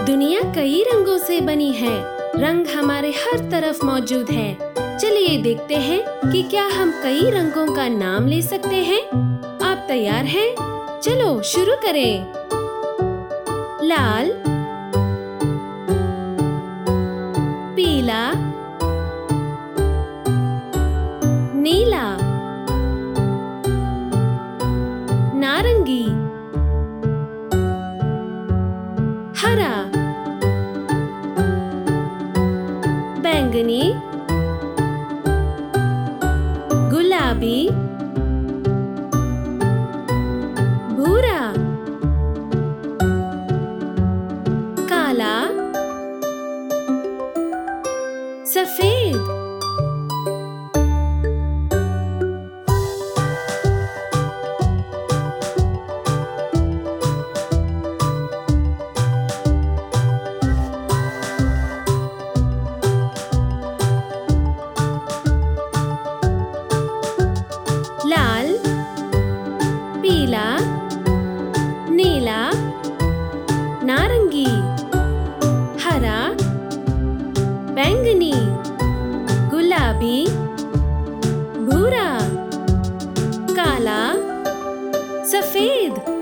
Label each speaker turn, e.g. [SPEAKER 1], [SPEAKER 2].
[SPEAKER 1] दुनिया कई रंगों से बनी है। रंग हमारे हर तरफ मौजूद है। चलिए देखते हैं कि क्या हम कई रंगों का नाम ले सकते हैं। आप तैयार हैं? चलो शुरू करें। लाल, पीला, नीला, नारंगी, हरा, बैंगनी, गुलाबी, भूरा, काला, सफेद। लाल, पीला, नीला, नारंगी, हरा, बैंगनी, गुलाबी, भूरा, काला, सफेद।